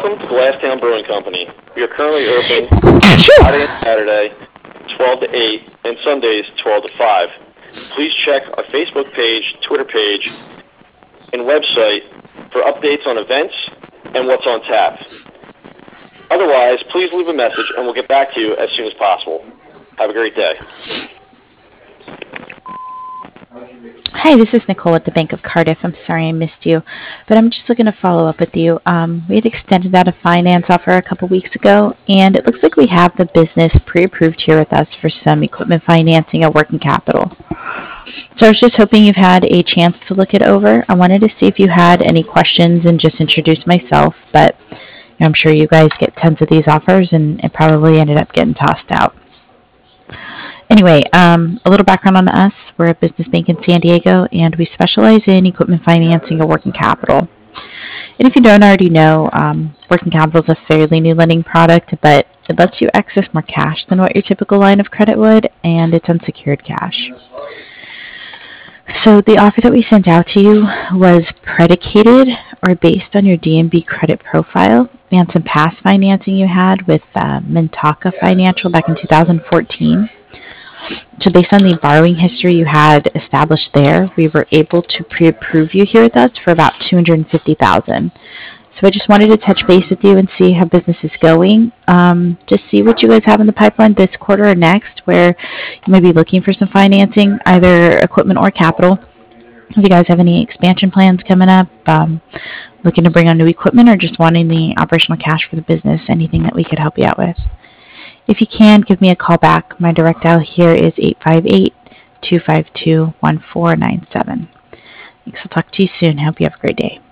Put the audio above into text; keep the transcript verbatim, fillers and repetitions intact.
Welcome to Glasstown Brewing Company. We are currently open Friday and Saturday, twelve to eight, and Sundays, twelve to five. Please check our Facebook page, Twitter page, and website for updates on events and what's on tap. Otherwise, please leave a message and we'll get back to you as soon as possible. Have a great day. Hi, this is Nicole at the Bank of Cardiff. I'm sorry I missed you, but I'm just looking to follow up with you. Um, we had extended out a finance offer a couple weeks ago, and it looks like we have the business pre-approved here with us for some equipment financing or working capital. So I was just hoping you've had a chance to look it over. I wanted to see if you had any questions and just introduce myself, but you know, I'm sure you guys get tons of these offers, and it probably ended up getting tossed out. Anyway, um, a little background on us. We're a business bank in San Diego, and we specialize in equipment financing or working capital. And if you don't already know, um, working capital is a fairly new lending product, but it lets you access more cash than what your typical line of credit would, and it's unsecured cash. So the offer that we sent out to you was predicated or based on your D N B credit profile and some past financing you had with uh, Mintaka Financial back in two thousand fourteen. So based on the borrowing history you had established there, we were able to pre-approve you here with us for about two hundred fifty thousand dollars. So I just wanted to touch base with you and see how business is going. Um, just see what you guys have in the pipeline this quarter or next, where you may be looking for some financing, either equipment or capital. If you guys have any expansion plans coming up, um, looking to bring on new equipment, or just wanting the operational cash for the business, anything that we could help you out with. If you can, give me a call back. My direct dial here is eight five eight, two five two, one four nine seven. Thanks. I'll talk to you soon. Hope you have a great day.